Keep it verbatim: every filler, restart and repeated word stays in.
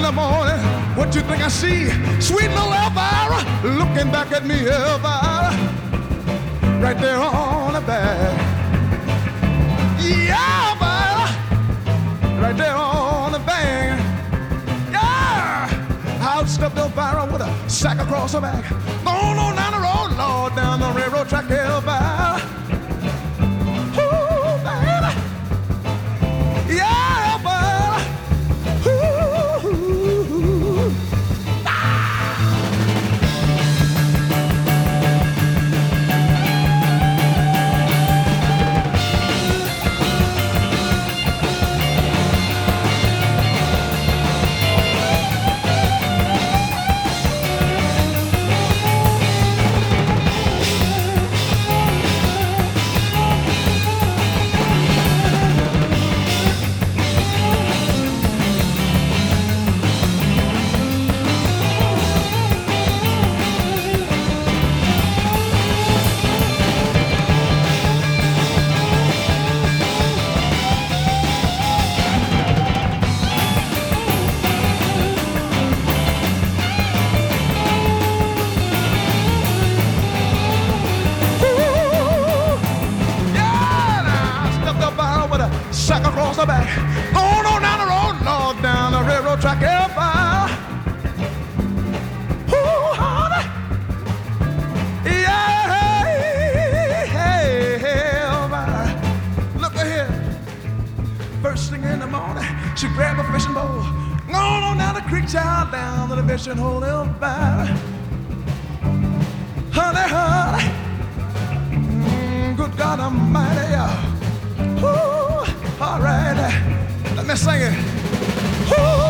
in the morning, what you think I see? Sweet little Elvira looking back at me, Elvira, right there on the back. Yeah, Elvira, right there on the bank. Yeah, out stepped Elvira with a sack across her back. Going on down the road, Lord, down the railroad track, Elvira. Ooh, baby. Yeah, Elvira. Ooh. Sack across the back, going on down the road, Lord, down the railroad track, Elvira. Ooh, honey, yeah, hey, hey, Elvira. Look at here. First thing in the morning, she grabbed a fishing bowl, going on down the creek, child, down to the fishing hole, Elvira. Honey, honey, mm, good God Almighty, yeah. Ooh. All right, let me sing it. Ooh.